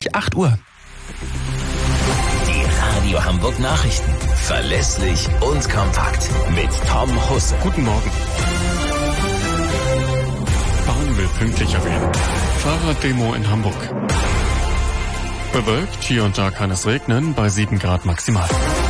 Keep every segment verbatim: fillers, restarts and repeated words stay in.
gleich acht Uhr. Die Radio Hamburg Nachrichten. Verlässlich und kompakt. Mit Tom Husse. Guten Morgen. Bahn will pünktlicher werden. Fahrraddemo in Hamburg. Bewölkt, hier und da kann es regnen, bei sieben Grad maximal.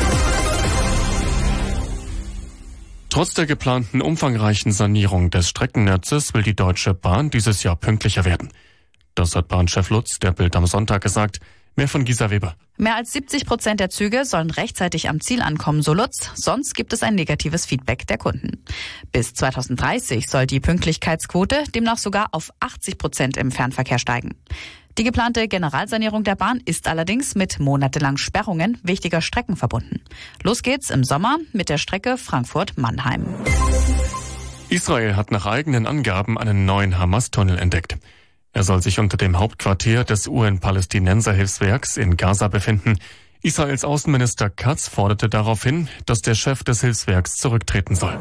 Trotz der geplanten umfangreichen Sanierung des Streckennetzes will die Deutsche Bahn dieses Jahr pünktlicher werden. Das hat Bahnchef Lutz der Bild am Sonntag gesagt. Mehr von Gisa Weber. Mehr als siebzig Prozent der Züge sollen rechtzeitig am Ziel ankommen, so Lutz. Sonst gibt es ein negatives Feedback der Kunden. Bis zweitausenddreißig soll die Pünktlichkeitsquote demnach sogar auf achtzig Prozent im Fernverkehr steigen. Die geplante Generalsanierung der Bahn ist allerdings mit monatelangen Sperrungen wichtiger Strecken verbunden. Los geht's im Sommer mit der Strecke Frankfurt-Mannheim. Israel hat nach eigenen Angaben einen neuen Hamas-Tunnel entdeckt. Er soll sich unter dem Hauptquartier des U N-Palästinenser-Hilfswerks in Gaza befinden. Israels Außenminister Katz forderte daraufhin, dass der Chef des Hilfswerks zurücktreten soll.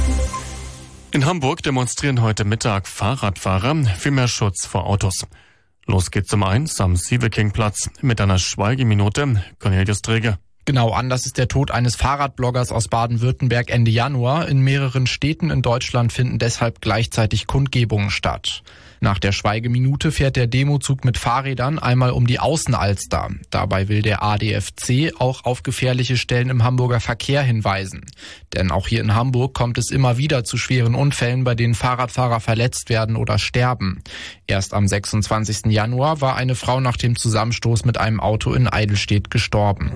In Hamburg demonstrieren heute Mittag Fahrradfahrer für mehr Schutz vor Autos. Los geht's um eins am Sieveking-Platz mit einer Schweigeminute. Cornelius Träger. Genau, Anlass ist der Tod eines Fahrradbloggers aus Baden-Württemberg Ende Januar. In mehreren Städten in Deutschland finden deshalb gleichzeitig Kundgebungen statt. Nach der Schweigeminute fährt der Demozug mit Fahrrädern einmal um die Außenalster. Dabei will der A D F C auch auf gefährliche Stellen im Hamburger Verkehr hinweisen. Denn auch hier in Hamburg kommt es immer wieder zu schweren Unfällen, bei denen Fahrradfahrer verletzt werden oder sterben. Erst am sechsundzwanzigsten Januar war eine Frau nach dem Zusammenstoß mit einem Auto in Eidelstedt gestorben.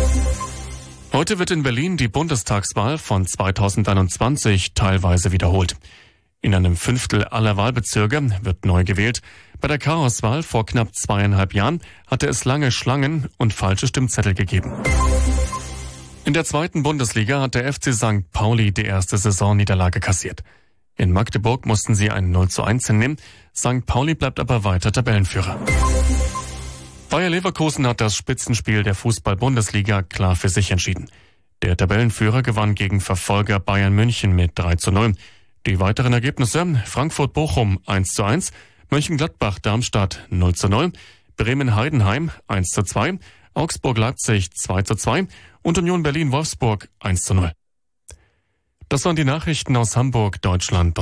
Heute wird in Berlin die Bundestagswahl von zweitausendeinundzwanzig teilweise wiederholt. In einem Fünftel aller Wahlbezirke wird neu gewählt. Bei der Chaoswahl vor knapp zweieinhalb Jahren hatte es lange Schlangen und falsche Stimmzettel gegeben. In der zweiten Bundesliga hat der F C Sankt Pauli die erste Saisonniederlage kassiert. In Magdeburg mussten sie ein null zu eins hinnehmen. Sankt Pauli bleibt aber weiter Tabellenführer. Bayer Leverkusen hat das Spitzenspiel der Fußball-Bundesliga klar für sich entschieden. Der Tabellenführer gewann gegen Verfolger Bayern München mit drei zu null. Die weiteren Ergebnisse: Frankfurt-Bochum eins zu eins, Mönchengladbach-Darmstadt null zu null, Bremen-Heidenheim eins zu zwei, Augsburg-Leipzig zwei zu zwei und Union Berlin-Wolfsburg eins zu null. Das waren die Nachrichten aus Hamburg, Deutschland.